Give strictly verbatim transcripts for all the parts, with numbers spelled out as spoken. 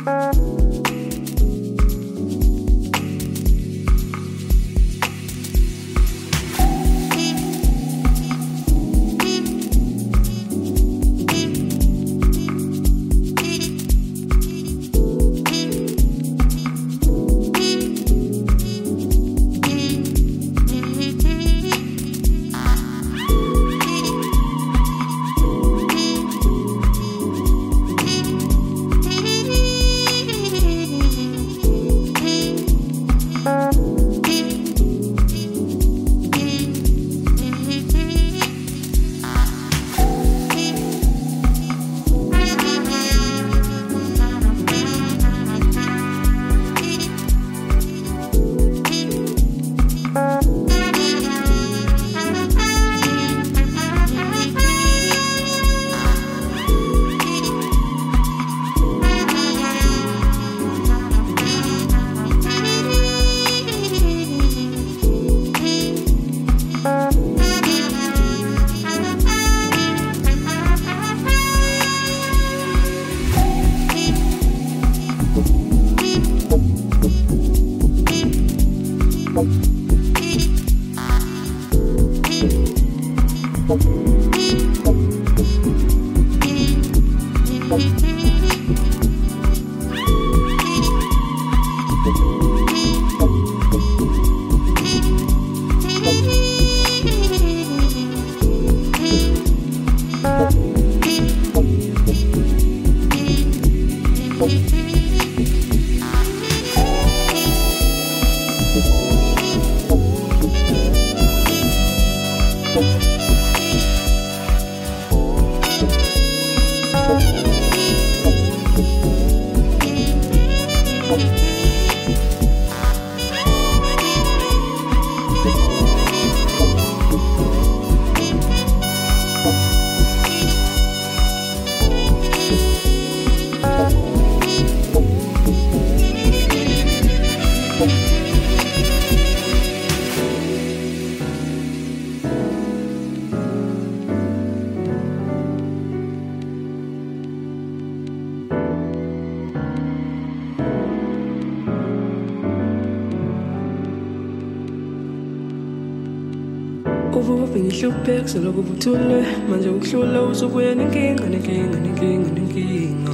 Uhluphe kusoloko buthule manje ukuhlula usubuya nenkinga nenkinga nenkinga nenkinga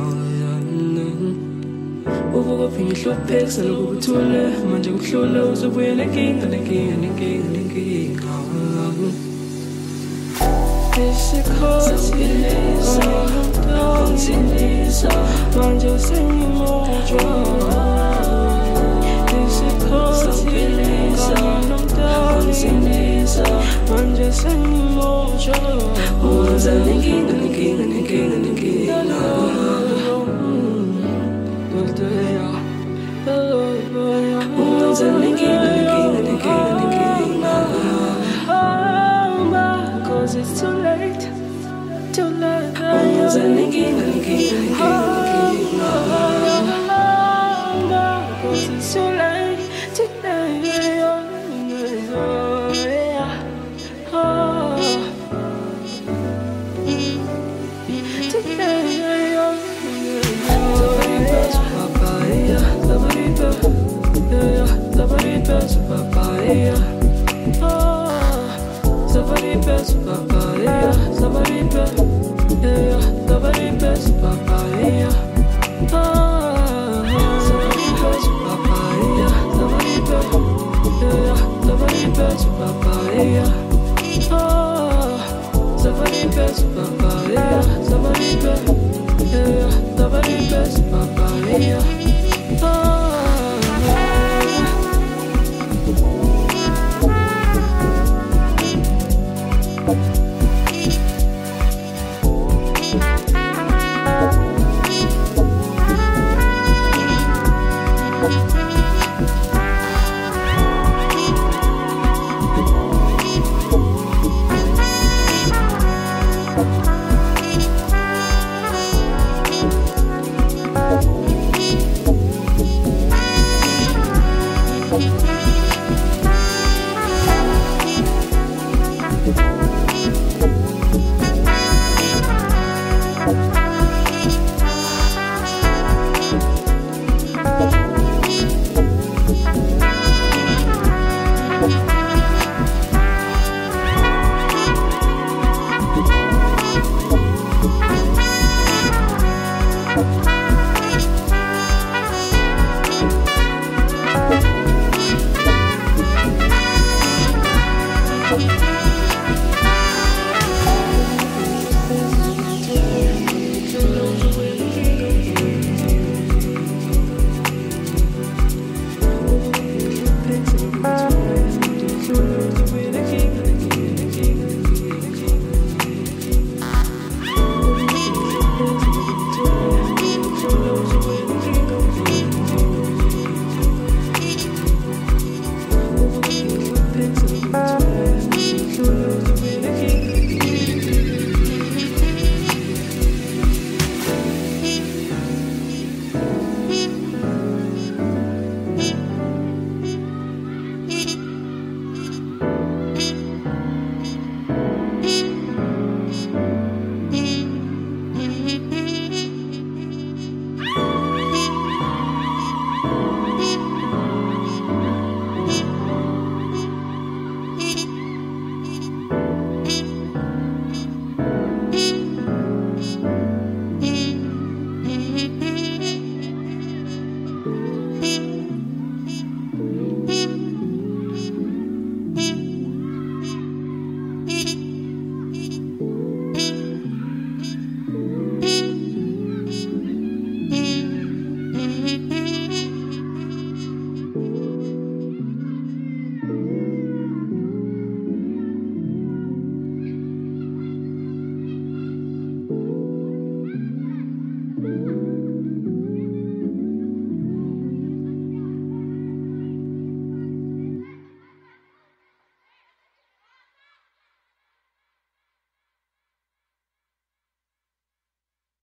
uvuka phinda uhluphe kusoloko buthule manje ukuhlula usubuya nenkinga nenkinga nenkinga nenkinga isikhozi ongilisa manje usengimoja isikhozi ongilisa manje sengimoja uwenza nenkinga nenkinga nenkinga nenkinga uwenza nenkinga nenkinga nenkinga nenkinga cause it's too late too late uwenza nenkinga nenkinga nenkinga nenkinga cause it's too late too late Papaya, oh, somebody best papaya, somebody best, yeah, somebody best papaya, oh, somebody best papaya, somebody best, yeah, somebody best papaya, oh, somebody best papaya, somebody best, yeah, somebody best.